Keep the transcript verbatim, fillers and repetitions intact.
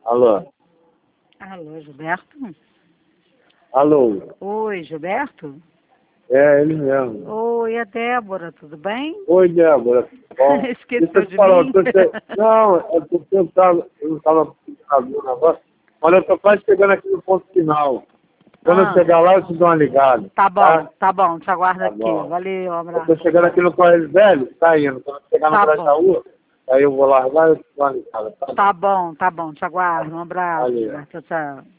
Alô? Alô, Gilberto? Alô? Oi, Gilberto? É, ele mesmo. Oi, é Débora, tudo bem? Oi, Débora. Bom, Esqueceu deixa eu te de falar, mim? eu tô che... Não, é porque eu tava, eu não estava sabendo o negócio, mas eu tô quase chegando aqui no ponto final. Quando eu Ah, chegar lá, eu te dou uma ligada. tá bom, Tá? tá bom, te aguardo Tá aqui. bom. Valeu, um Eu abraço. tô chegando aqui no Correio Velho, tá indo. Quando eu chegar no Tá Grajaú, aí eu vou largar e eu te dou uma ligada. Tá? Tá bom, tá bom, te aguardo. Um abraço, Valeu. Gilberto. Tchau, tchau.